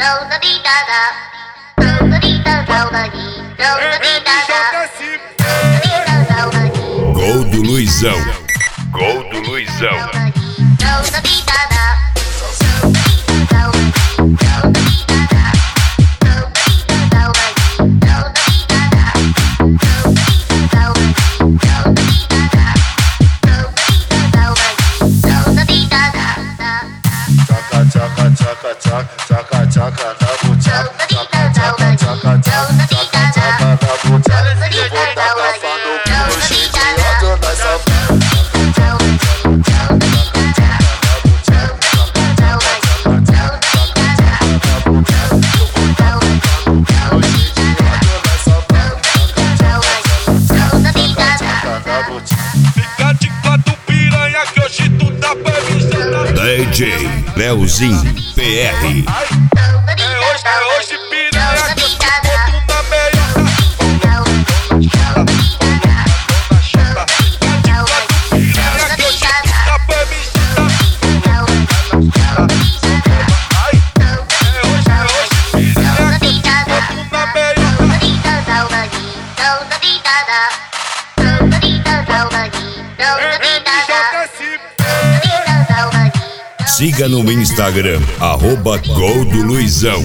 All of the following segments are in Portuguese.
Gol do Luizão. Gol do Luizão. DJ Leozinho PR. Hoje piranha que eu boto na meia. Piranha que hoje tu tá pra me chutar. Hoje piranha que eu boto na meia. Siga no Instagram, @Gol do Luizão.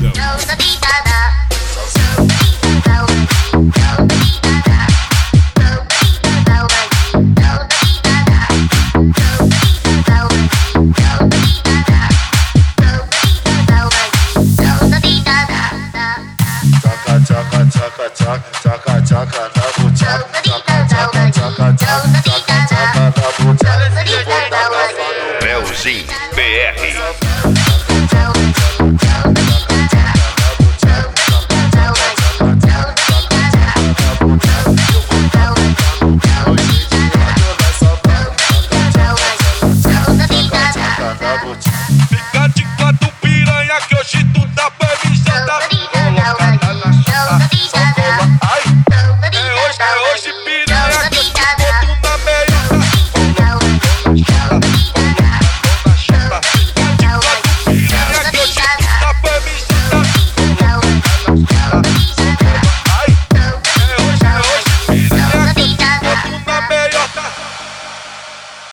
Leozinho PR.